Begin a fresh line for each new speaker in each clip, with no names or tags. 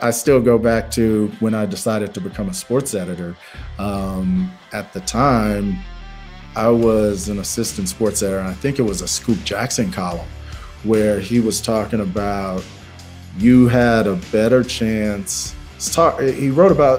I still go back to when I decided to become a sports editor. At the time, I was an assistant sports editor, and I think it was a Scoop Jackson column where he was talking about you had a better chance. He wrote about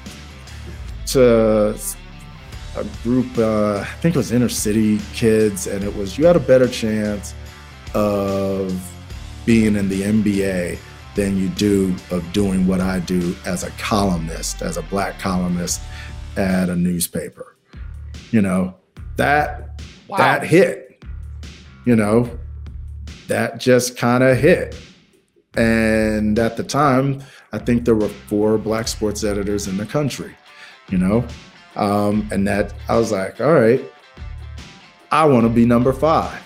to a group, I think it was inner city kids, and it was you had a better chance of being in the NBA than you do of doing what I do as a columnist, as a Black columnist at a newspaper. You know, that hit, you know, that just kind of hit. And at the time, I think there were 4 Black sports editors in the country, you know, and that I was like, all right, I want to be number 5.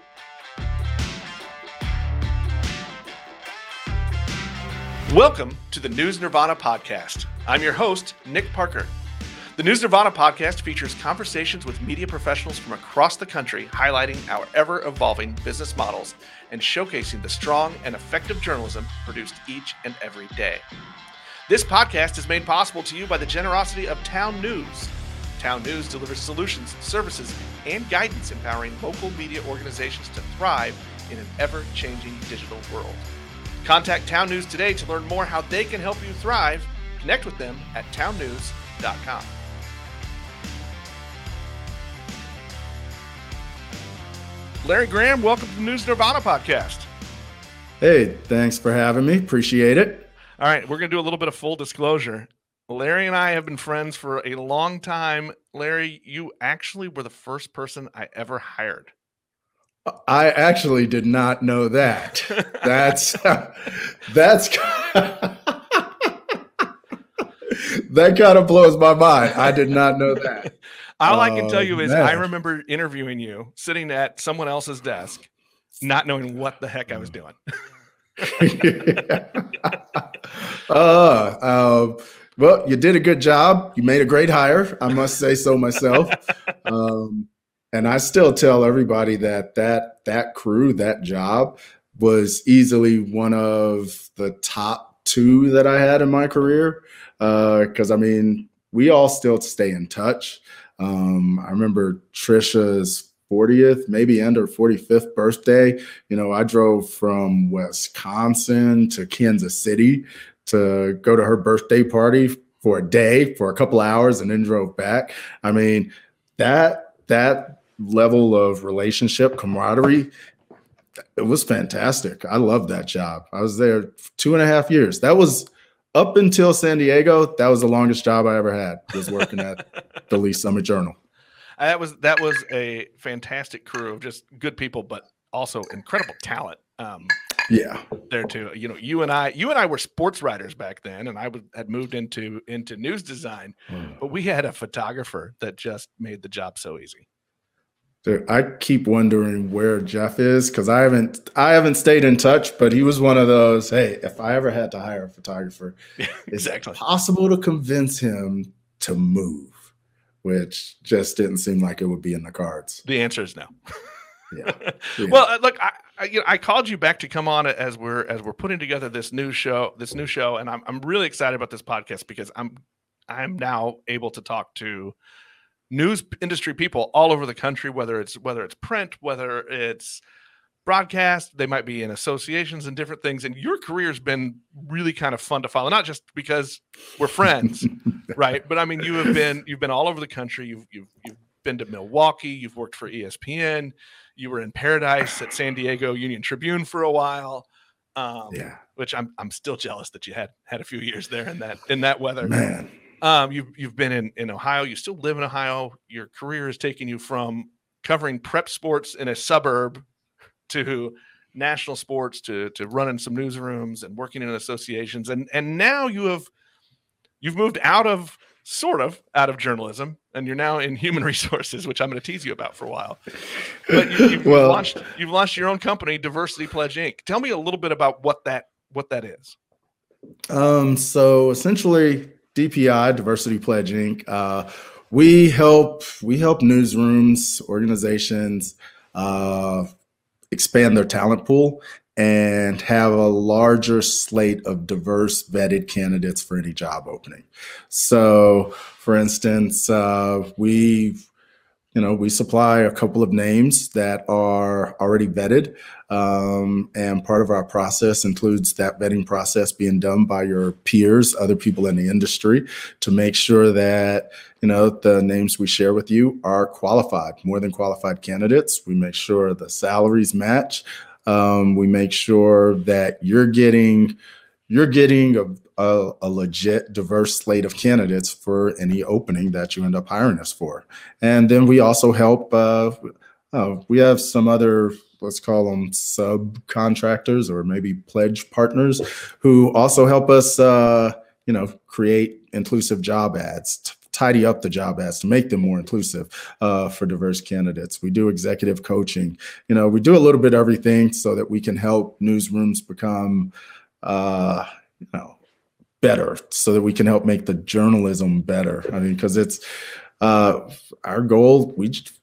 Welcome to the News Nirvana podcast. I'm your host, Nick Parker. The News Nirvana podcast features conversations with media professionals from across the country, highlighting our ever-evolving business models and showcasing the strong and effective journalism produced each and every day. This podcast is made possible to you by the generosity of Town News. Town News delivers solutions, services, and guidance empowering local media organizations to thrive in an ever-changing digital world. Contact Town News today to learn more how they can help you thrive. Connect with them at townnews.com. Larry Graham, welcome to the News Nirvana podcast.
Hey, thanks for having me. Appreciate it.
All right, we're going to do a little bit of full disclosure. Larry and I have been friends for a long time. Larry, you actually were the first person I ever hired.
I actually did not know that. That's that kind of blows my mind. I did not know that.
All I can tell you is I remember interviewing you sitting at someone else's desk, not knowing what the heck I was doing.
Well, you did a good job. You made a great hire. I must say so myself. And I still tell everybody that crew, that job was easily one of the top 2 that I had in my career. Because, I mean, we all still stay in touch. I remember Trisha's 40th, maybe under 45th birthday. You know, I drove from Wisconsin to Kansas City to go to her birthday party for a day, for a couple hours, and then drove back. I mean, that level of relationship, camaraderie, it was fantastic. I loved that job. I was there 2.5 years. That was up until San Diego. That was the longest job I ever had, was working at the Lee Summit Journal.
That was a fantastic crew of just good people, but also incredible talent.
Yeah,
there too. You know, you and I were sports writers back then, and I had moved into news design, but we had a photographer that just made the job so easy.
Dude, I keep wondering where Jeff is, because I haven't stayed in touch, but he was one of those, hey, if I ever had to hire a photographer,
exactly.
It's possible to convince him to move, which just didn't seem like it would be in the cards.
The answer is no.
Yeah.
Well, look, I called you back to come on as we're putting together this new show, and I'm really excited about this podcast because I'm now able to talk to news industry people all over the country, whether it's print, whether it's broadcast. They might be in associations and different things. And your career has been really kind of fun to follow, not just because we're friends, right? But I mean, you've been all over the country. You've been to Milwaukee. You've worked for ESPN. You were in Paradise at San Diego Union Tribune for a while. Which I'm still jealous that you had a few years there in that weather.
Man.
You've been in Ohio. You still live in Ohio. Your career has taken you from covering prep sports in a suburb to national sports to running some newsrooms and working in associations. And now you've moved sort of out of journalism, and you're now in human resources, which I'm going to tease you about for a while. But you've launched your own company, Diversity Pledge Inc. Tell me a little bit about what that is.
So essentially, DPI, Diversity Pledge Inc. We help newsrooms, organizations expand their talent pool and have a larger slate of diverse vetted candidates for any job opening. So, for instance, we supply a couple of names that are already vetted. And part of our process includes that vetting process being done by your peers, other people in the industry, to make sure that, the names we share with you are qualified, more than qualified candidates. We make sure the salaries match. We make sure that you're getting a legit, diverse slate of candidates for any opening that you end up hiring us for. And then we also help, we have some other, let's call them subcontractors or maybe pledge partners who also help us, create inclusive job ads, tidy up the job ads to make them more inclusive for diverse candidates. We do executive coaching. We do a little bit of everything so that we can help newsrooms become, better, so that we can help make the journalism better. I mean, because it's our goal.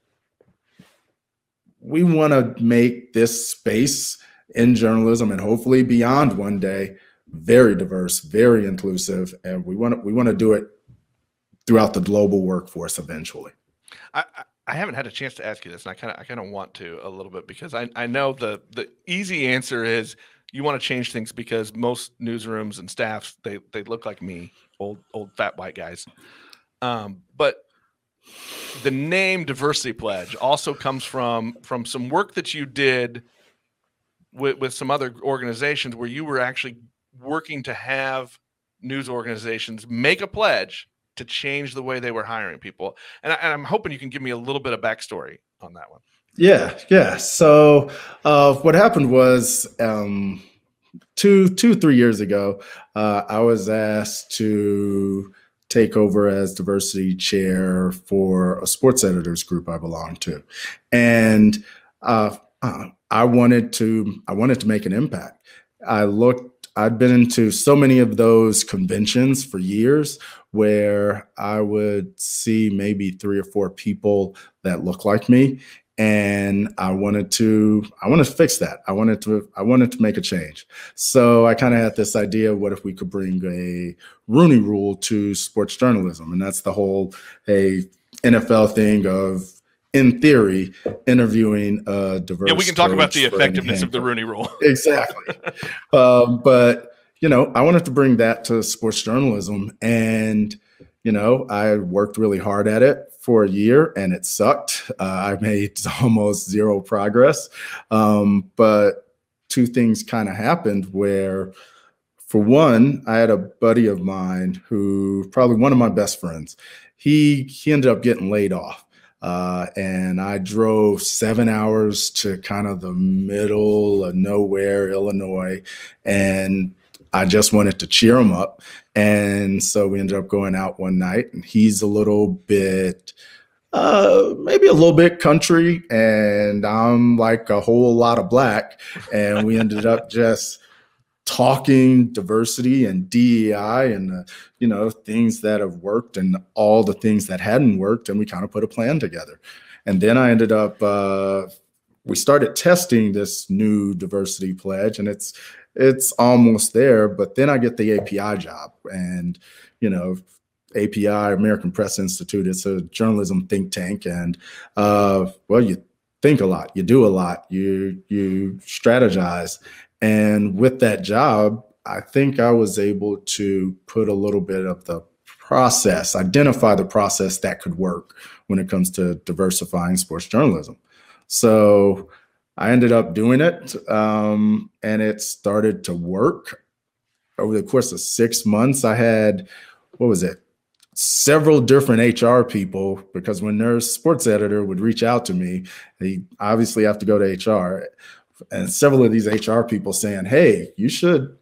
We want to make this space in journalism and hopefully beyond one day very diverse, very inclusive, and we want to do it throughout the global workforce eventually.
I haven't had a chance to ask you this, and I kind of want to a little bit, because I know the easy answer is you want to change things because most newsrooms and staffs, they look like me, old fat white guys. But the name Diversity Pledge also comes from some work that you did with some other organizations where you were actually working to have news organizations make a pledge to change the way they were hiring people. And I'm hoping you can give me a little bit of backstory on that one.
Yeah. So what happened was 3 years ago, I was asked to take over as diversity chair for a sports editors group I belong to, and I wanted to make an impact. I'd been into so many of those conventions for years where I would see maybe 3 or 4 people that look like me. And I wanted to fix that. I wanted to make a change. So I kind of had this idea, what if we could bring a Rooney Rule to sports journalism? And that's the whole NFL thing of, in theory, interviewing a diverse.
Yeah, we can talk about the effectiveness of the Rooney Rule.
Exactly. But, I wanted to bring that to sports journalism. And, I worked really hard at it for a year and it sucked. I made almost zero progress. But 2 things kind of happened where, for one, I had a buddy of mine who, probably one of my best friends, he ended up getting laid off. And I drove 7 hours to kind of the middle of nowhere, Illinois, and I just wanted to cheer him up. And so we ended up going out one night, and he's a little bit, maybe a little bit country, and I'm like a whole lot of black. And we ended up just talking diversity and DEI and, things that have worked and all the things that hadn't worked. And we kind of put a plan together. And then I ended up, we started testing this new diversity pledge, and it's almost there. But then I get the API job, and, API, American Press Institute, it's a journalism think tank. And, you think a lot, you do a lot, you strategize. And with that job, I think I was able to put a little bit of the process, identify the process that could work when it comes to diversifying sports journalism. So I ended up doing it, and it started to work. Over the course of 6 months, I had, several different HR people, because when their sports editor would reach out to me, they obviously have to go to HR. And several of these HR people saying, hey, you should,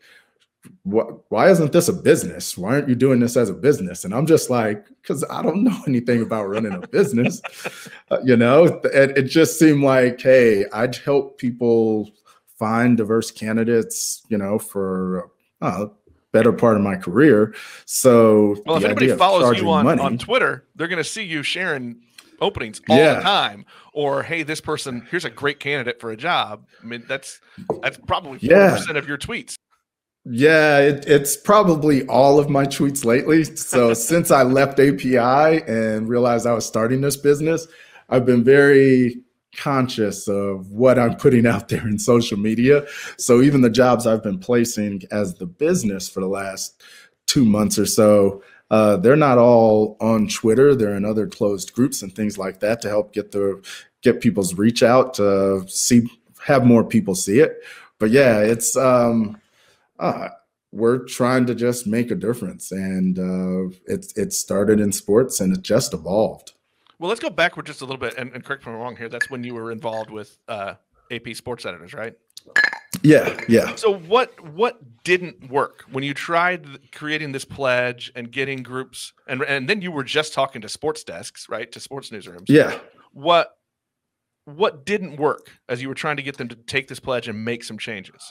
why isn't this a business? Why aren't you doing this as a business? And I'm just like, because I don't know anything about running a business. It just seemed like, hey, I'd help people find diverse candidates, for better part of my career. So,
well, if anybody follows you on Twitter, they're going to see you sharing openings all the time. or hey, this person, here's a great candidate for a job. I mean, that's probably 40%
Yeah.
of your tweets.
Yeah, it's probably all of my tweets lately. So since I left API and realized I was starting this business, I've been very conscious of what I'm putting out there in social media. So even the jobs I've been placing as the business for the last 2 months or so, they're not all on Twitter. They're in other closed groups and things like that to help get people's reach out to have more people see it. But yeah, it's we're trying to just make a difference, and it started in sports and it just evolved.
Well, let's go backward just a little bit, and correct me if I'm wrong here. That's when you were involved with AP Sports Editors, right?
Yeah.
So what didn't work when you tried creating this pledge and getting groups, and then you were just talking to sports desks, right, to sports newsrooms?
Yeah.
What didn't work as you were trying to get them to take this pledge and make some changes?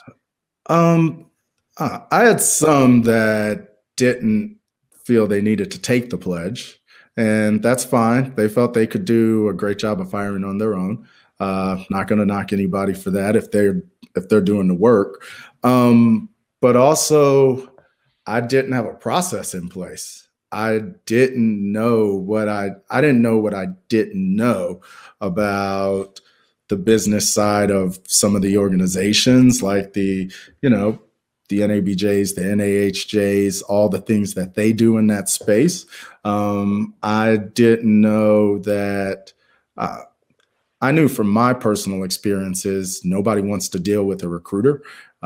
I had some that didn't feel they needed to take the pledge, and that's fine. They felt they could do a great job of firing on their own. Not going to knock anybody for that if they're doing the work. But also, I didn't have a process in place. I didn't know what I didn't know about the business side of some of the organizations, like the NABJs, the NAHJs, all the things that they do in that space. I didn't know that. I knew from my personal experiences, nobody wants to deal with a recruiter.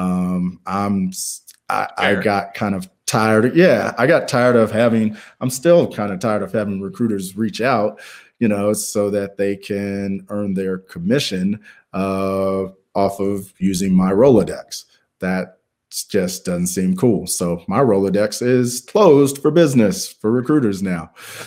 I got kind of tired. Yeah, I got tired of I'm still kind of tired of having recruiters reach out, so that they can earn their commission off of using my Rolodex. That just doesn't seem cool. So my Rolodex is closed for business for recruiters now.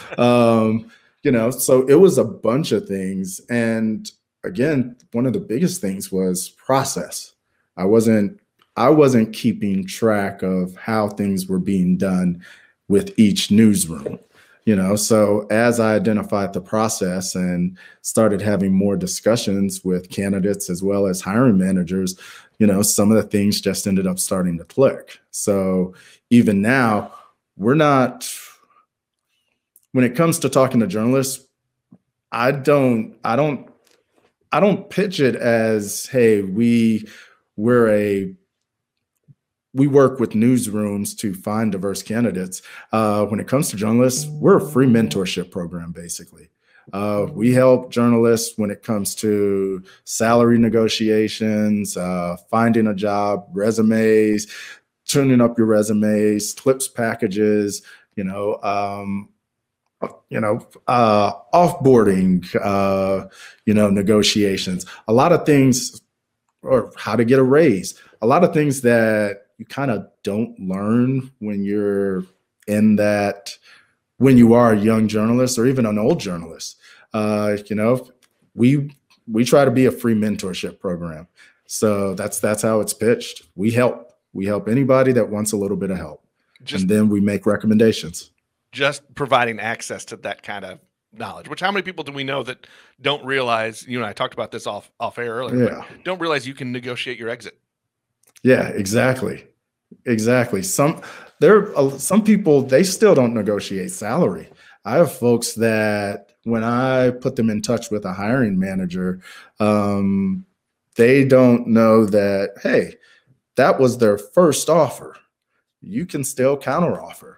So it was a bunch of things. And again, one of the biggest things was process. I wasn't keeping track of how things were being done with each newsroom. So as I identified the process and started having more discussions with candidates as well as hiring managers, some of the things just ended up starting to click. So even now, when it comes to talking to journalists, I don't pitch it as, hey, we work with newsrooms to find diverse candidates. When it comes to journalists, we're a free mentorship program, basically. We help journalists when it comes to salary negotiations, finding a job, resumes, tuning up your resumes, clips packages, offboarding, negotiations, a lot of things, or how to get a raise, a lot of things that you kind of don't learn when you are a young journalist or even an old journalist. We try to be a free mentorship program. So that's how it's pitched. We help anybody that wants a little bit of help. And then we make recommendations.
Just providing access to that kind of knowledge, which how many people do we know that don't realize, you and I talked about this off air earlier,
yeah.
Don't realize you can negotiate your exit.
Yeah, exactly. Some people, they still don't negotiate salary. I have folks that when I put them in touch with a hiring manager, they don't know that, hey, that was their first offer. You can still counteroffer.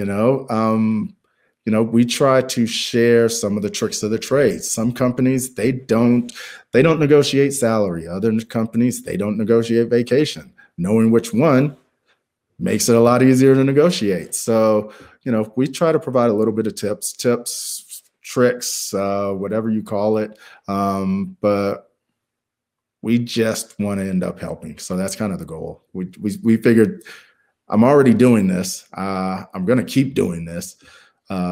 We try to share some of the tricks of the trade. Some companies, they don't negotiate salary. Other companies, they don't negotiate vacation. Knowing which one makes it a lot easier to negotiate. So, we try to provide a little bit of tips, tricks, whatever you call it. But we just want to end up helping. So that's kind of the goal. We figured, I'm already doing this. I'm going to keep doing this.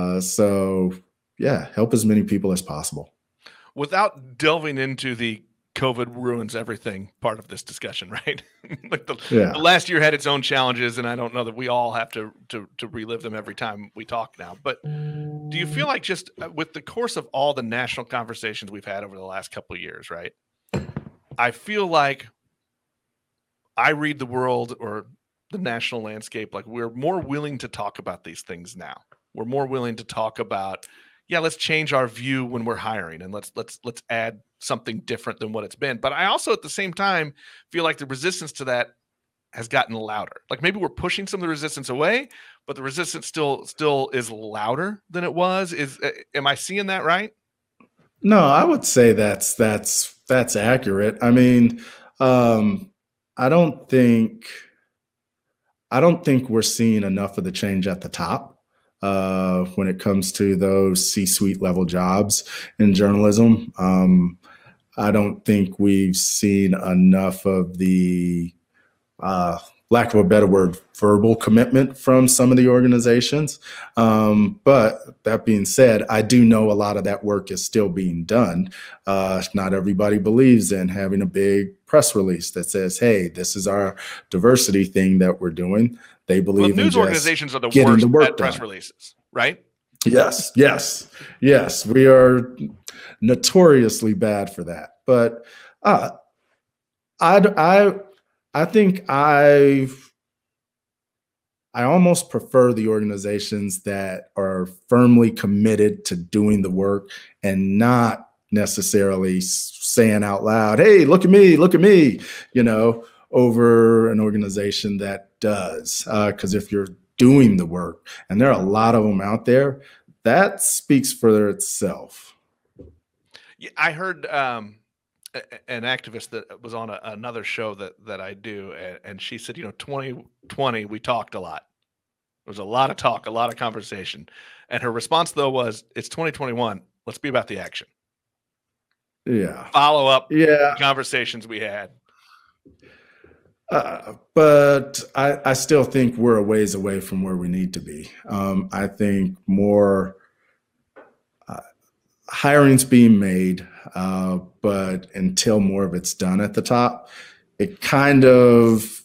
So yeah, help as many people as possible.
Without delving into the COVID ruins everything part of this discussion, right? Like the
Yeah.
last year had its own challenges, and I don't know that we all have to relive them every time we talk now. But do you feel like just with the course of all the national conversations we've had over the last couple of years, right? I feel like I read the world or the national landscape like we're more willing to talk about these things now. We're more willing to talk about, yeah, let's change our view when we're hiring, and let's add something different than what it's been. But I also at the same time feel like the resistance to that has gotten louder. Like maybe we're pushing some of the resistance away, but the resistance still is louder than it was. Am I seeing that right?
No, I would say that's accurate. I mean, I don't think we're seeing enough of the change at the top when it comes to those C-suite level jobs in journalism. I don't think we've seen enough of the lack of a better word, verbal commitment from some of the organizations. But that being said, I do know a lot of that work is still being done. Not everybody believes in having a big press release that says, hey, this is our diversity thing that we're doing. They believe
news
in
organizations are the worst at press releases, right?
Yes. We are notoriously bad for that. But I think I almost prefer the organizations that are firmly committed to doing the work and not necessarily saying out loud, hey, look at me, over an organization that does. Because if you're doing the work, and there are a lot of them out there, that speaks for itself.
Yeah, I heard an activist that was on another show that I do, and she said, 2020, we talked a lot. There was a lot of talk, a lot of conversation. And her response, though, was, it's 2021. Let's be about the action.
Yeah.
Follow up conversations we had.
But I still think we're a ways away from where we need to be. I think more hiring's being made, but until more of it's done at the top, it kind of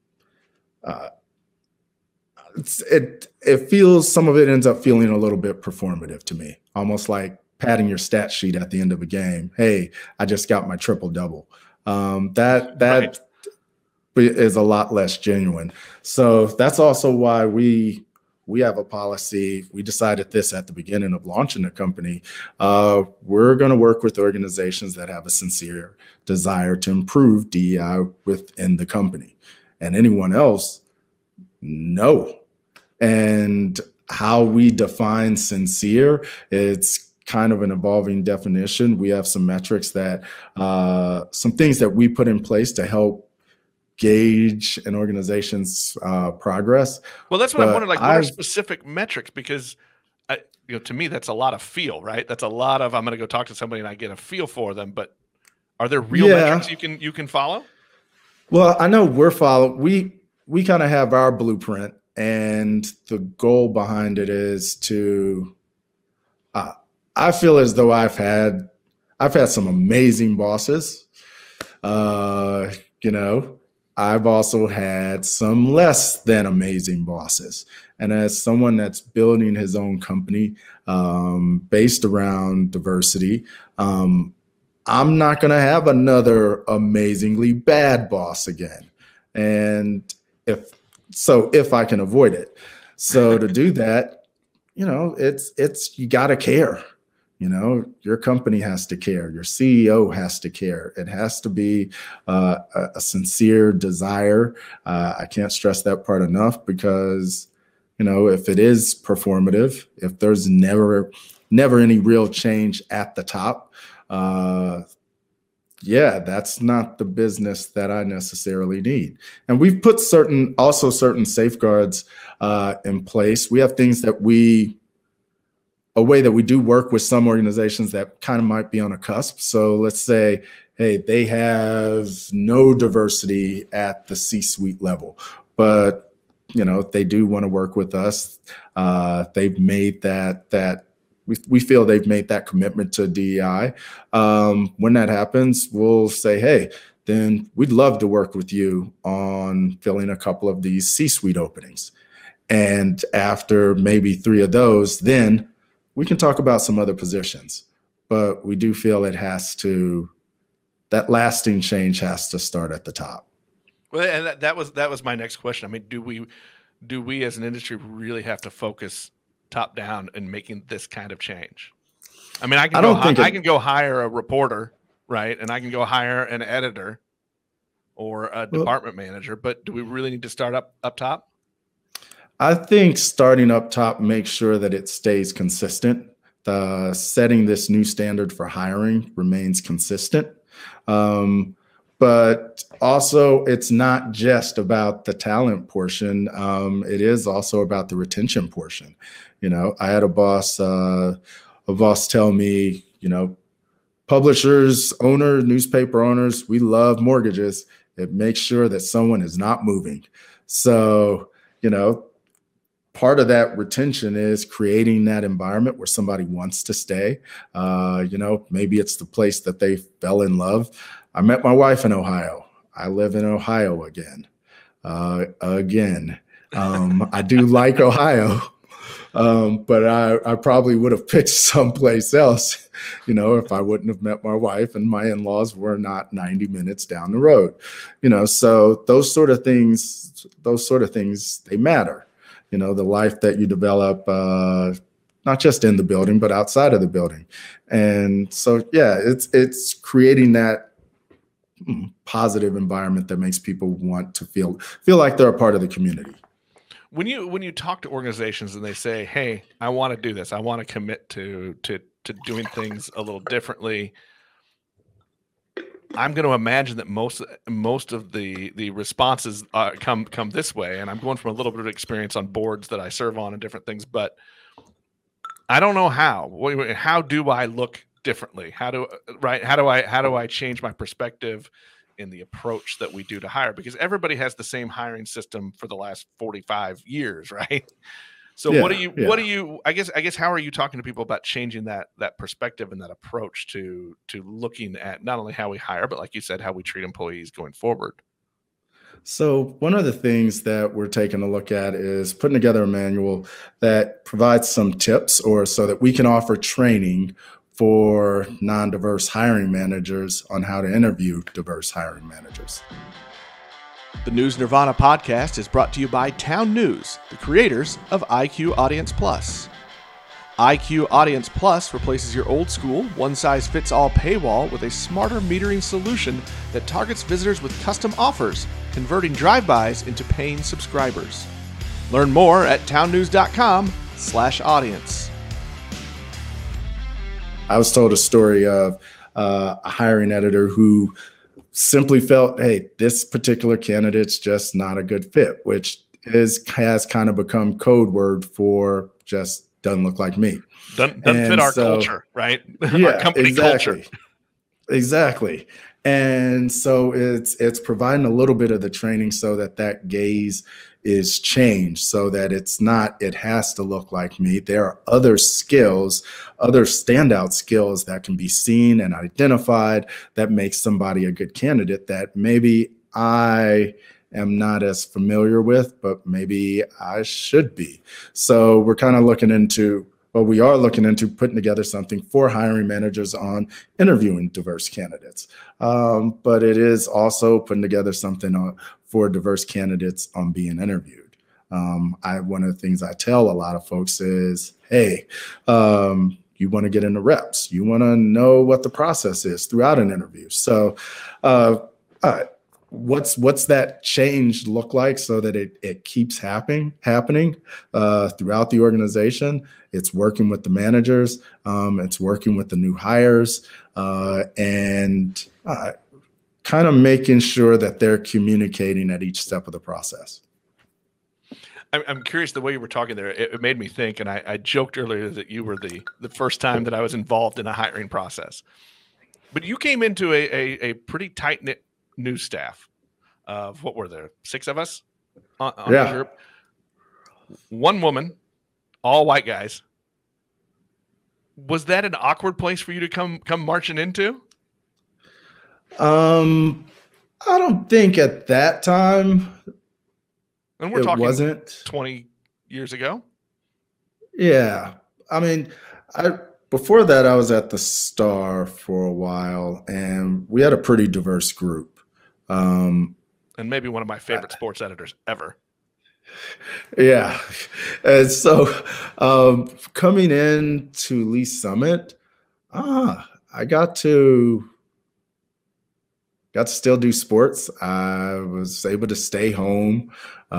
it feels, some of it ends up feeling a little bit performative to me, almost like padding your stat sheet at the end of a game. Hey, I just got my triple double. That right. Is a lot less genuine. So that's also why we have a policy. We decided this at the beginning of launching the company. We're going to work with organizations that have a sincere desire to improve DEI within the company. And anyone else, no. And how we define sincere, it's kind of an evolving definition. We have some metrics that, some things that we put in place to help gauge an organization's progress.
Well, that's what I wondered, like, what are specific metrics? Because to me, that's a lot of feel, right? That's a lot of, I'm going to go talk to somebody and I get a feel for them, but are there real metrics you can follow?
Well, I know we kind of have our blueprint, and the goal behind it is to, I feel as though I've had some amazing bosses, I've also had some less than amazing bosses. And as someone that's building his own company based around diversity, I'm not going to have another amazingly bad boss again. And if I can avoid it. So to do that, it's you got to care. Your company has to care. Your CEO has to care. It has to be a sincere desire. I can't stress that part enough, because, if it is performative, if there's never any real change at the top, that's not the business that I necessarily need. And we've put certain safeguards in place. We have things that a way that we do work with some organizations that kind of might be on a cusp. So let's say, hey, they have no diversity at the C-suite level, but they do want to work with us. They've made that we feel they've made that commitment to DEI. When that happens, we'll say, hey, then we'd love to work with you on filling a couple of these C-suite openings. And after maybe 3 of those, then we can talk about some other positions. But we do feel that lasting change has to start at the top.
Well, and that was my next question. I mean, do we as an industry really have to focus top down in making this kind of change? I mean, I can go hire a reporter, right? And I can go hire an editor or a department manager, but do we really need to start up top?
I think starting up top makes sure that it stays consistent. Setting this new standard for hiring remains consistent. But also, it's not just about the talent portion. It is also about the retention portion. I had a boss tell me, publishers, owners, newspaper owners, we love mortgages. It makes sure that someone is not moving. So, part of that retention is creating that environment where somebody wants to stay. Maybe it's the place that they fell in love. I met my wife in Ohio. I live in Ohio again. I do like Ohio, but I probably would have picked someplace else, if I wouldn't have met my wife and my in-laws were not 90 minutes down the road. So those sort of things, they matter. The life that you develop, not just in the building, but outside of the building. And so, yeah, it's creating that positive environment that makes people want to feel like they're a part of the community.
When you talk to organizations and they say, hey, I want to do this, I want to commit to doing things a little differently, I'm going to imagine that most of the responses come this way. And I'm going from a little bit of experience on boards that I serve on and different things, but I don't know how. How do I look differently? How do I change my perspective in the approach that we do to hire? Because everybody has the same hiring system for the last 45 years, right? So what do you, I guess, how are you talking to people about changing that perspective and that approach to looking at not only how we hire, but like you said, how we treat employees going forward?
So one of the things that we're taking a look at is putting together a manual that provides some tips so that we can offer training for non-diverse hiring managers on how to interview diverse hiring managers.
The News Nirvana podcast is brought to you by Town News, the creators of IQ Audience Plus. IQ Audience Plus replaces your old school, one-size-fits-all paywall with a smarter metering solution that targets visitors with custom offers, converting drive-bys into paying subscribers. Learn more at townnews.com/audience.
I was told a story of a hiring editor who simply felt, hey, this particular candidate's just not a good fit, which has kind of become code word for just doesn't look like me.
Doesn't fit our culture, right?
Yeah,
our company culture.
Exactly. And so it's providing a little bit of the training so that gaze is changed, so that it has to look like me. There are other skills, other standout skills that can be seen and identified that makes somebody a good candidate that maybe I am not as familiar with, but maybe I should be. So we are looking into putting together something for hiring managers on interviewing diverse candidates. But it is also putting together something for diverse candidates on being interviewed. One of the things I tell a lot of folks is, hey, you want to get into reps. You want to know what the process is throughout an interview. So what's that change look like so that it keeps happening throughout the organization? It's working with the managers, it's working with the new hires, and kind of making sure that they're communicating at each step of the process.
I'm curious, the way you were talking there, it made me think, and I joked earlier that you were the first time that I was involved in a hiring process. But you came into a pretty tight-knit news staff of, what were there, 6 of us on the group? One woman, all white guys, Was that an awkward place for you to come marching into?
I don't think at that time.
And we're talking
wasn't
20 years ago.
Yeah. I mean, before that, I was at the Star for a while, and we had a pretty diverse group.
And maybe one of my favorite sports editors ever.
Yeah. And so coming in to Lee Summit, I got to still do sports. I was able to stay home.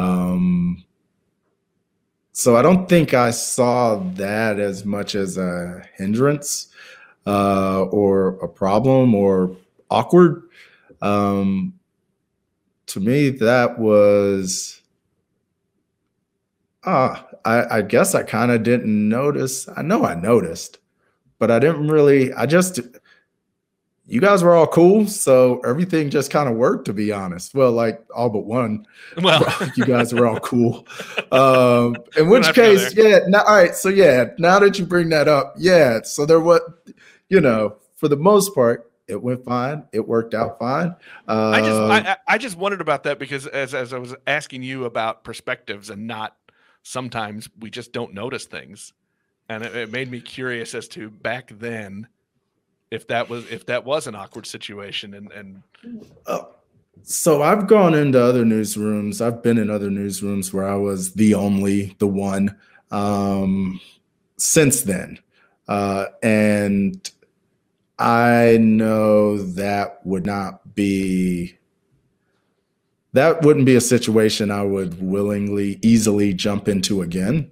So I don't think I saw that as much as a hindrance or a problem or awkward. To me, that was, I guess I kind of didn't notice. I know I noticed, but I didn't really, you guys were all cool, so everything just kind of worked, to be honest. Well, like all but one.
Well,
you guys were all cool. In which case, all right. So now that you bring that up, so there was, for the most part, it went fine. It worked out fine.
I just wondered about that because as I was asking you about perspectives and sometimes we just don't notice things, and it made me curious as to back then. If that was an awkward situation
so I've gone into other newsrooms. I've been in other newsrooms where I was the one since then. And I know that wouldn't be a situation I would easily jump into again.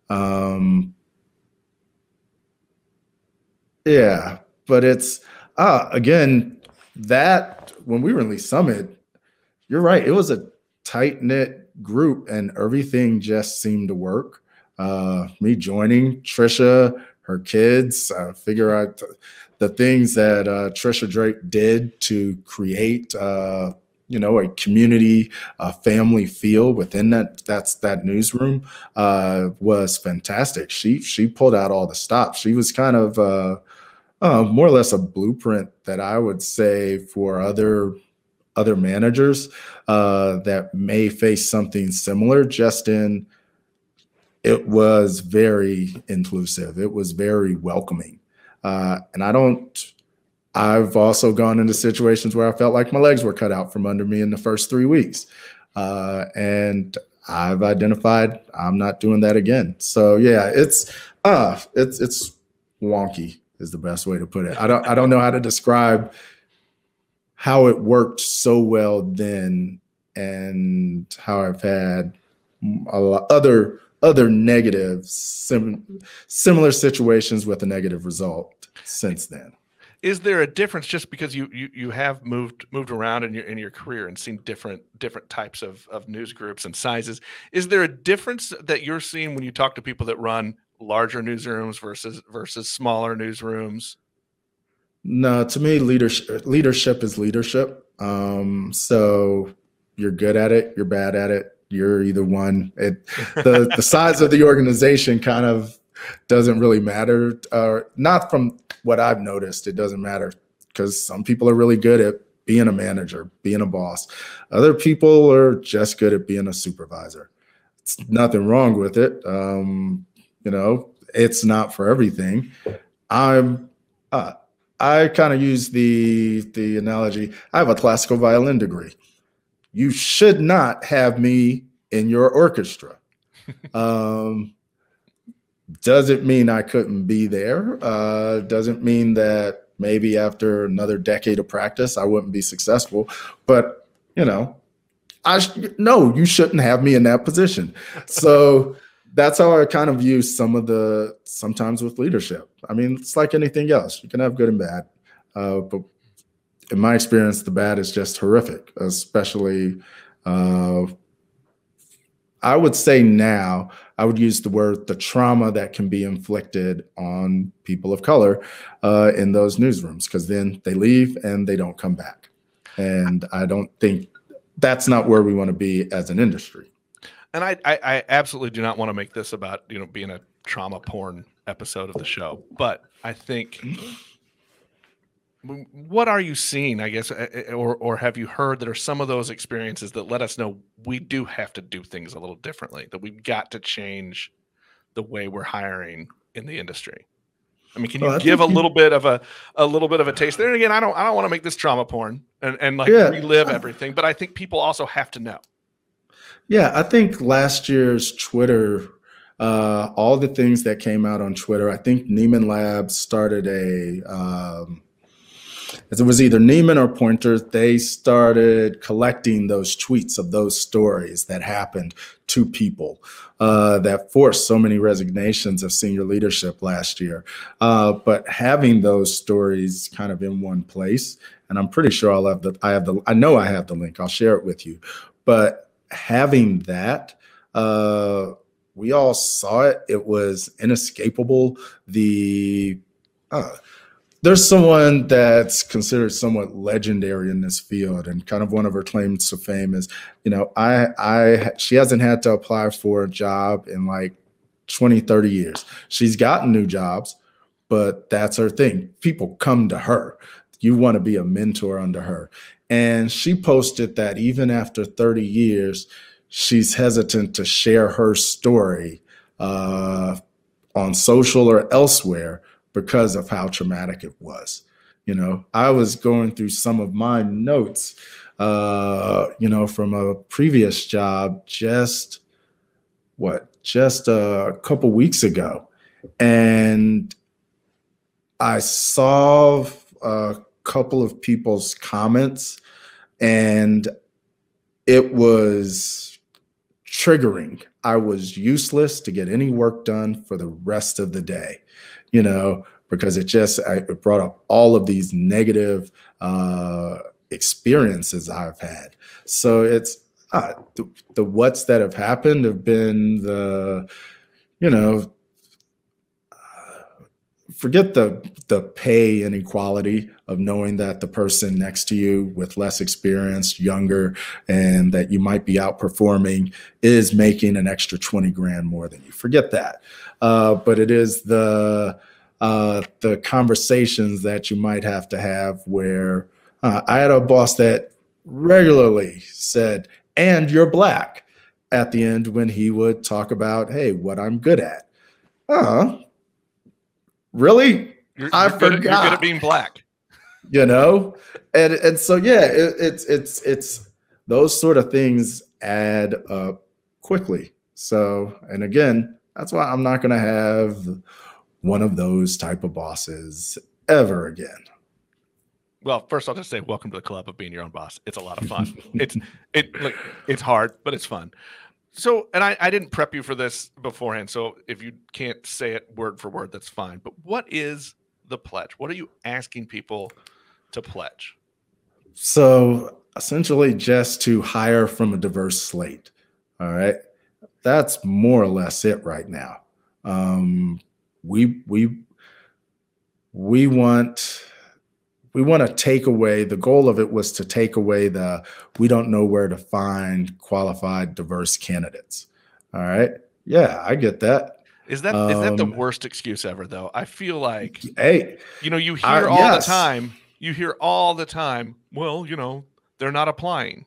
Yeah. But it's, again, that when we were in Lee Summit, you're right. It was a tight-knit group and everything just seemed to work. Me joining Trisha, her kids, figure out the things that Trisha Drake did to create, a community, a family feel within that newsroom was fantastic. She pulled out all the stops. She was kind of more or less a blueprint that I would say for other managers that may face something similar. It was very inclusive. It was very welcoming. And I've also gone into situations where I felt like my legs were cut out from under me in the first 3 weeks. And I've identified I'm not doing that again. So yeah, it's wonky is the best way to put it. I don't know how to describe how it worked so well then and how I've had a lot other negative similar situations with a negative result since then.
Is there a difference just because you have moved around in your career and seen different types of news groups and sizes? Is there a difference that you're seeing when you talk to people that run larger newsrooms versus smaller newsrooms?
No, to me, leadership is leadership. So you're good at it, you're bad at it, you're either one. The size of the organization kind of doesn't really matter. Not from what I've noticed, it doesn't matter because some people are really good at being a manager, being a boss. Other people are just good at being a supervisor. It's nothing wrong with it. It's not for everything. I kind of use the analogy. I have a classical violin degree. You should not have me in your orchestra. Doesn't mean I couldn't be there. Doesn't mean that maybe after another decade of practice, I wouldn't be successful. But, no, you shouldn't have me in that position. So that's how I kind of view sometimes with leadership. I mean, it's like anything else. You can have good and bad. But in my experience, the bad is just horrific, especially I would say now, I would use the trauma that can be inflicted on people of color in those newsrooms, because then they leave and they don't come back. And I don't think that's not where we want to be as an industry.
And I absolutely do not want to make this about, you know, being a trauma porn episode of the show, but I think, what are you seeing, I guess, or have you heard that are some of those experiences that let us know we do have to do things a little differently, that we've got to change the way we're hiring in the industry? I mean, can you give a little bit of a taste there? And again, I don't want to make this trauma porn and like relive everything, but I think people also have to know.
Yeah, I think last year's Twitter, all the things that came out on Twitter, I think Neiman Labs started it was either Neiman or Pointer. They started collecting those tweets of those stories that happened to people that forced so many resignations of senior leadership last year. But having those stories kind of in one place, and I'm pretty sure I know I have the link. I'll share it with you. But having that, we all saw it. It was inescapable. There's someone that's considered somewhat legendary in this field, and kind of one of her claims to fame is, you know, she hasn't had to apply for a job in like 20, 30 years. She's gotten new jobs, but that's her thing. People come to her. You want to be a mentor under her. And she posted that even after 30 years, she's hesitant to share her story on social or elsewhere because of how traumatic it was. You know, I was going through some of my notes, you know, from a previous job just a couple weeks ago. And I saw a couple of people's comments, and it was triggering. I was useless to get any work done for the rest of the day, you know, because it brought up all of these negative experiences I've had. So it's the what's that have happened have been forget the pay inequality of knowing that the person next to you with less experience, younger, and that you might be outperforming is making an extra 20 grand more than you. Forget that. But it is the conversations that you might have to have where I had a boss that regularly said, "And you're Black," at the end when he would talk about, hey, what I'm good at. Really? I forgot.
You're good at being Black.
You know? And so, yeah, it's those sort of things add up quickly. So, and again, that's why I'm not going to have one of those type of bosses ever again.
Well, first I'll just say welcome to the club of being your own boss. It's a lot of fun. It's hard, but it's fun. So, and I didn't prep you for this beforehand, so if you can't say it word for word, that's fine. But what is the pledge? What are you asking people to pledge? So essentially just to hire from a diverse slate. All right. That's more or less it right now. We want to take away, the goal of it was to take away we don't know where to find qualified, diverse candidates. All right. Yeah, I get that. Is that the worst excuse ever, though? I feel like,
hey,
you know, you hear all the time, well, you know, they're not applying.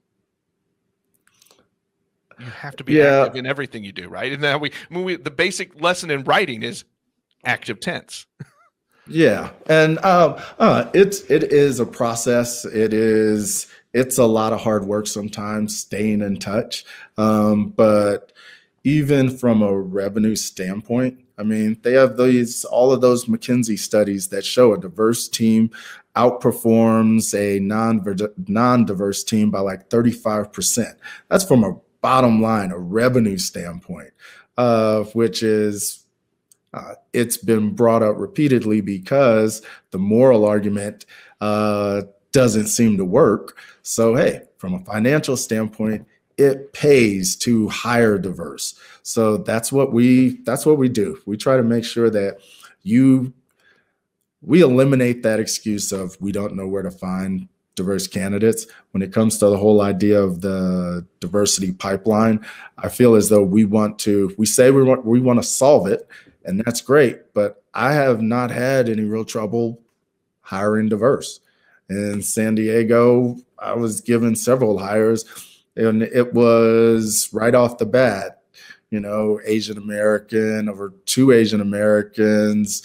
You have to be active in everything you do, right? And then the basic lesson in writing is active tense.
Yeah. And it is a process. It's a lot of hard work sometimes staying in touch. But even from a revenue standpoint, I mean, they have all of those McKinsey studies that show a diverse team outperforms a non-diverse team by like 35%. That's from a bottom line, a revenue standpoint, which is it's been brought up repeatedly because the moral argument doesn't seem to work. So, hey, from a financial standpoint, it pays to hire diverse. So that's what we do. We try to make sure that we eliminate that excuse of we don't know where to find diverse candidates. When it comes to the whole idea of the diversity pipeline, I feel as though we say we want to solve it, and that's great. But I have not had any real trouble hiring diverse. In San Diego, I was given several hires, and it was right off the bat. Asian American, over 2 Asian Americans,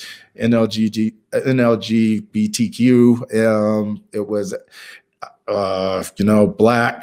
NLGBTQ. It was, Black,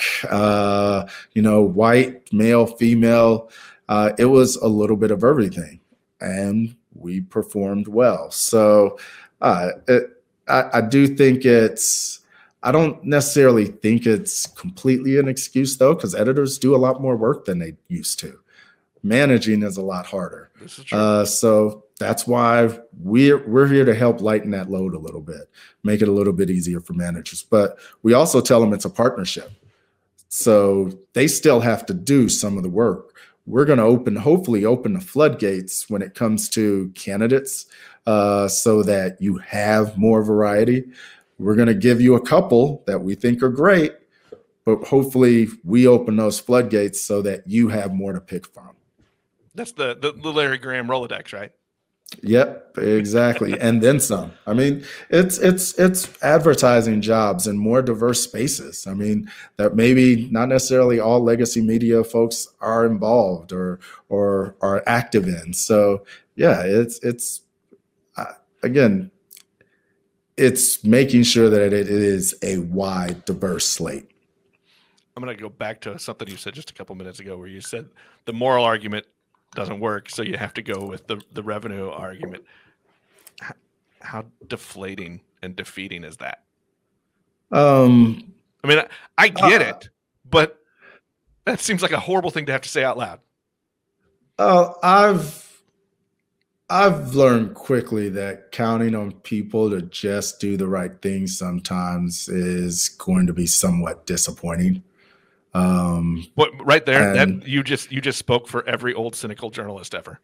white, male, female. It was a little bit of everything, and we performed well. So I do think I don't necessarily think it's completely an excuse, though, because editors do a lot more work than they used to. Managing is a lot harder.
This is true.
So that's why we're here to help lighten that load a little bit, make it a little bit easier for managers. But we also tell them it's a partnership. So they still have to do some of the work. We're going to hopefully open the floodgates when it comes to candidates, so that you have more variety. We're going to give you a couple that we think are great, but hopefully we open those floodgates so that you have more to pick from.
That's the Larry Graham Rolodex, right?
Yep, exactly. And then some. I mean, it's advertising jobs in more diverse spaces. I mean, that maybe not necessarily all legacy media folks are involved or are active in. So yeah, it's again, it's making sure that it is a wide, diverse slate.
I'm going to go back to something you said just a couple minutes ago, where you said the moral argument doesn't work, so you have to go with the revenue argument. How deflating and defeating is that? I mean, I get it, but that seems like a horrible thing to have to say out loud.
I've learned quickly that counting on people to just do the right thing sometimes is going to be somewhat disappointing.
But right there, that you just spoke for every old cynical journalist ever.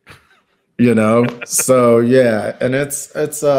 So yeah, and it's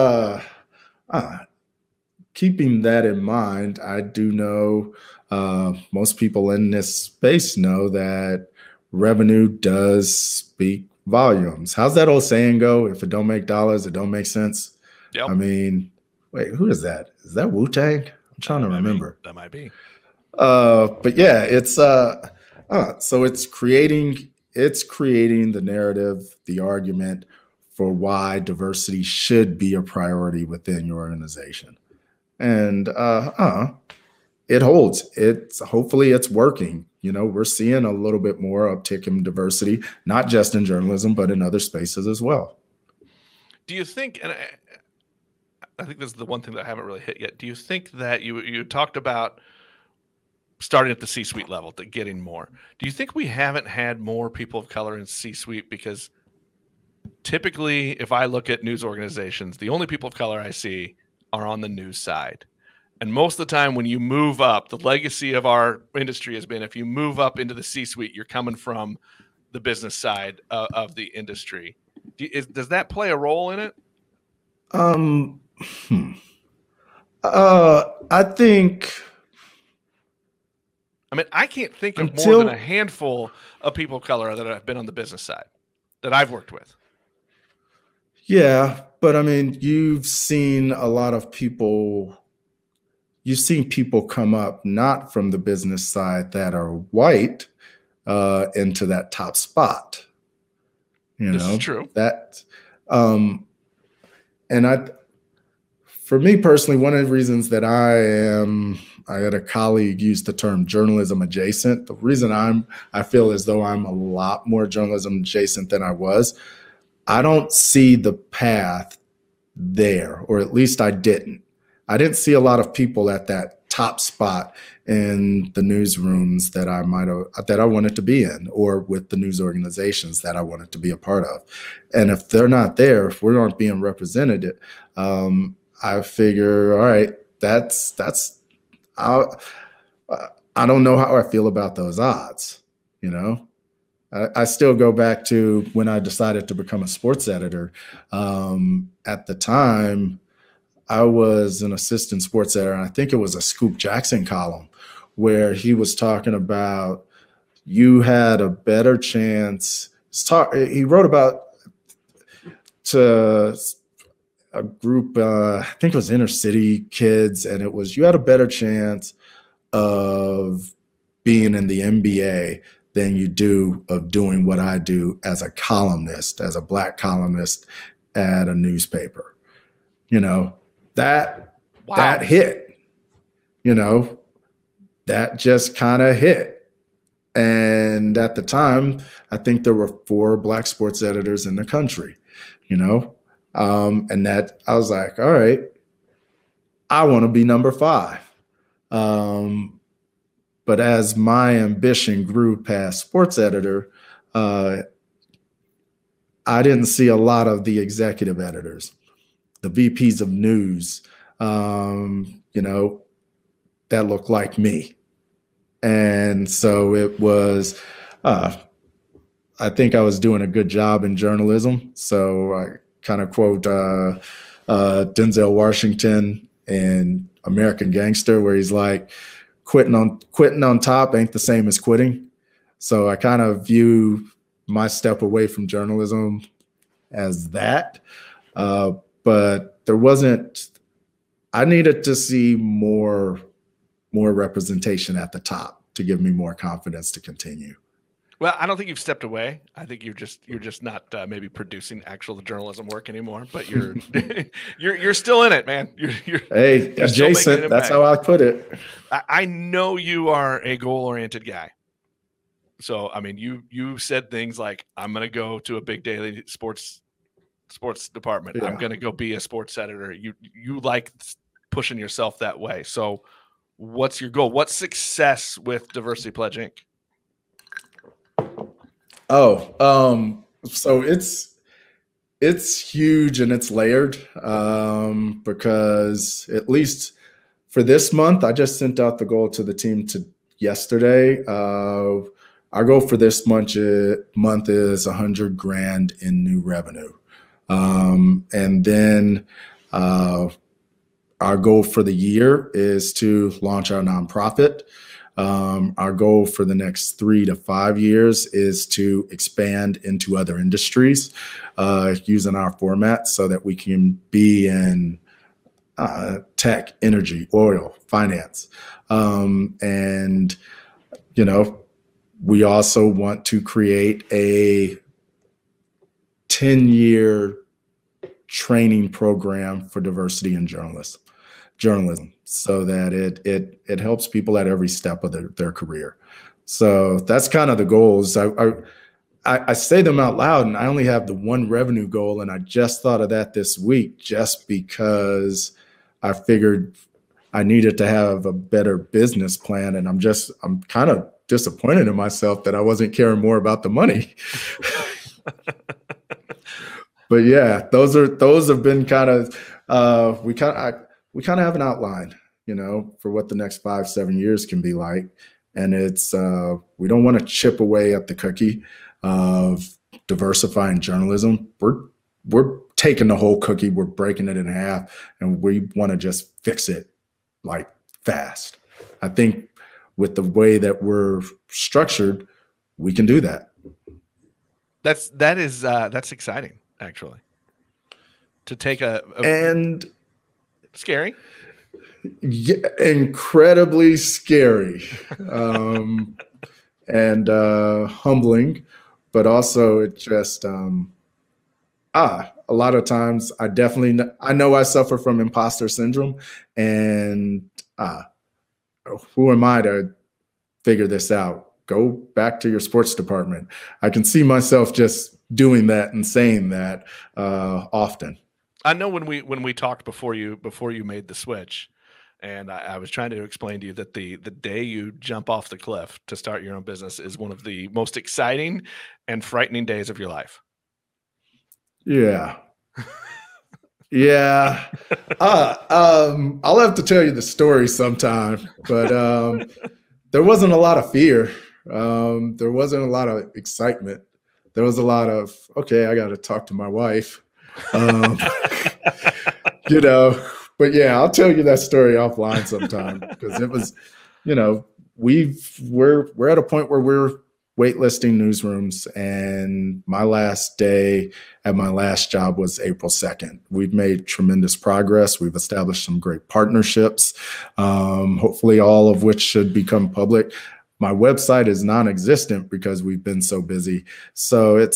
keeping that in mind. I do know most people in this space know that revenue does speak volumes. How's that old saying go? If it don't make dollars, it don't make sense.
Yep.
I mean, wait, who is that? Is that Wu-Tang? I'm trying to remember.
That might be.
But yeah, it's so it's creating the narrative, the argument for why diversity should be a priority within your organization. And it holds. Hopefully it's working. We're seeing a little bit more uptick in diversity, not just in journalism, but in other spaces as well.
Do you think, and I think this is the one thing that I haven't really hit yet, do you think that you talked about starting at the C-suite level to getting more? Do you think we haven't had more people of color in C-suite? Because typically, if I look at news organizations, the only people of color I see are on the news side. And most of the time when you move up, the legacy of our industry has been, if you move up into the C-suite, you're coming from the business side of the industry. Does that play a role in it?
I think...
I mean, I can't think of more than a handful of people of color that have been on the business side that I've worked with.
Yeah, but I mean, you've seen a lot of people. You've seen people come up not from the business side that are white into that top spot.
This is true.
That, and for me personally, one of the reasons that I had a colleague use the term journalism adjacent. The reason I feel as though I'm a lot more journalism adjacent than I was, I don't see the path there, or at least I didn't. I didn't see a lot of people at that top spot in the newsrooms that I wanted to be in, or with the news organizations that I wanted to be a part of. And if they're not there, if we aren't being represented, I figure, all right, I don't know how I feel about those odds. I still go back to when I decided to become a sports editor. At the time, I was an assistant sports editor, and I think it was a Scoop Jackson column where he was talking about you had a better chance. He wrote about to a group, I think it was inner city kids, and it was you had a better chance of being in the NBA than you do of doing what I do as a columnist, as a Black columnist at a newspaper. That hit, that just kind of hit. And at the time, I think there were 4 Black sports editors in the country, and that I was like, all right, I want to be number 5. But as my ambition grew past sports editor, I didn't see a lot of the executive editors, the VPs of news, that looked like me. And so it was, I think I was doing a good job in journalism. So I kind of quote Denzel Washington in American Gangster, where he's like, quitting on top ain't the same as quitting. So I kind of view my step away from journalism as that. But there wasn't, I needed to see more representation at the top to give me more confidence to continue.
Well, I don't think you've stepped away. I think you're just not maybe producing actual journalism work anymore, but you're you're still in it, man. You're
adjacent. That's how I put it.
I know you are a goal-oriented guy. So, I mean, you said things like, I'm going to go to a big daily sports department. Yeah. I'm going to go be a sports editor. You like pushing yourself that way. So what's your goal? What's success with Diversity Pledge Inc.?
So it's huge and it's layered, because at least for this month, I just sent out the goal to the team yesterday. Our goal for this month is $100,000 in new revenue. And then, our goal for the year is to launch our nonprofit. Our goal for the next 3 to 5 years is to expand into other industries, using our format so that we can be in tech, energy, oil, finance. And, we also want to create a 10-year training program for diversity in journalism, so that it helps people at every step of their career. So that's kind of the goals. I say them out loud, and I only have the one revenue goal, and I just thought of that this week just because I figured I needed to have a better business plan, and I'm kind of disappointed in myself that I wasn't caring more about the money. But yeah, those have been kind of we kind of have an outline, for what the next 5-7 years can be like. And it's, we don't want to chip away at the cookie of diversifying journalism. We're taking the whole cookie, we're breaking it in half, and we want to just fix it like fast. I think with the way that we're structured, we can do that.
That's exciting, actually. To take
and
scary.
Yeah, incredibly scary, and humbling, but also it just a lot of times I know I suffer from imposter syndrome, and who am I to figure this out? Go back to your sports department. I can see myself just doing that and saying that often.
I know when we talked before you made the switch, and I was trying to explain to you that the day you jump off the cliff to start your own business is one of the most exciting and frightening days of your life.
Yeah. Yeah. I'll have to tell you the story sometime, but there wasn't a lot of fear. There wasn't a lot of excitement. There was a lot of, okay, I got to talk to my wife. But yeah, I'll tell you that story offline sometime because it was, we're at a point where we're waitlisting newsrooms, and my last day at my last job was April 2nd. We've made tremendous progress. We've established some great partnerships, hopefully all of which should become public. My website is non-existent because we've been so busy. So it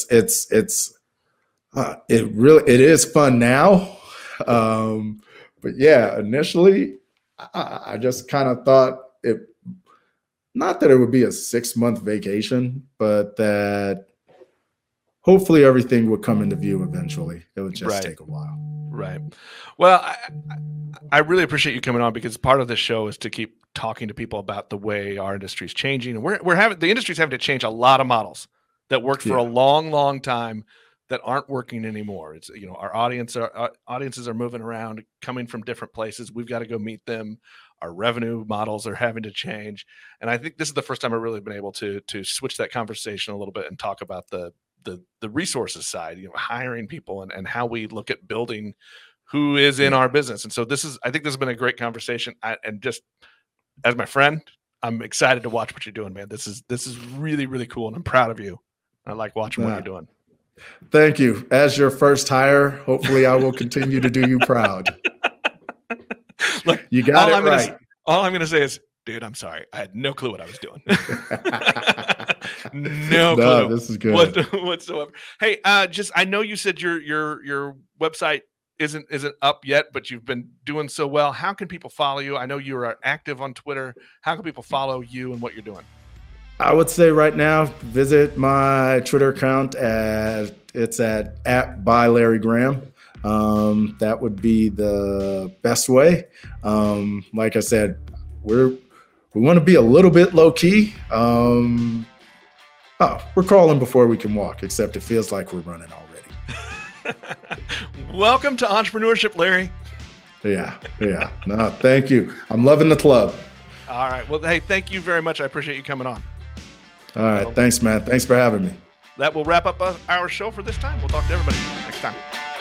is fun now. But yeah, initially I just kind of thought not that it would be a 6-month vacation, but that hopefully everything would come into view eventually. It would just take a while.
Right. Well, I really appreciate you coming on, because part of this show is to keep talking to people about the way our industry is changing. And the industry's having to change a lot of models that worked for a long, long time that aren't working anymore. It's, our audiences are moving around, coming from different places. We've got to go meet them. Our revenue models are having to change. And I think this is the first time I've really been able to switch that conversation a little bit and talk about the resources side, hiring people and how we look at building who is in our business. And so I think this has been a great conversation. And just as my friend, I'm excited to watch what you're doing, man. This is really, really cool. And I'm proud of you. I like watching what you're doing.
Thank you. As your first hire, hopefully I will continue to do you proud.
Look,
you got it right.
All I'm going to say is, dude, I'm sorry. I had no clue what I was doing. No clue.
This is good.
Whatsoever. Hey, I know you said your website isn't up yet, but you've been doing so well. How can people follow you? I know you are active on Twitter. How can people follow you and what you're doing?
I would say right now, visit my Twitter account it's at by Larry Graham. That would be the best way. Like I said, we want to be a little bit low key. We're crawling before we can walk, except it feels like we're running already.
Welcome to entrepreneurship, Larry.
Yeah. No, thank you. I'm loving the club.
All right. Well, hey, thank you very much. I appreciate you coming on.
All right. Thanks, man. Thanks for having me.
That will wrap up our show for this time. We'll talk to everybody next time.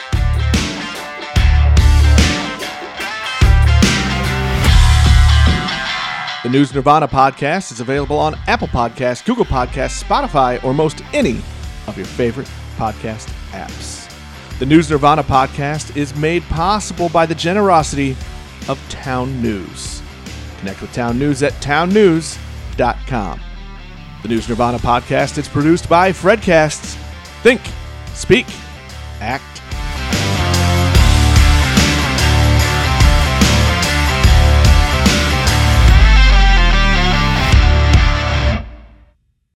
The News Nirvana podcast is available on Apple Podcasts, Google Podcasts, Spotify, or most any of your favorite podcast apps. The News Nirvana podcast is made possible by the generosity of Town News. Connect with Town News at townnews.com. The News Nirvana podcast is produced by Fredcasts. Think, speak, act,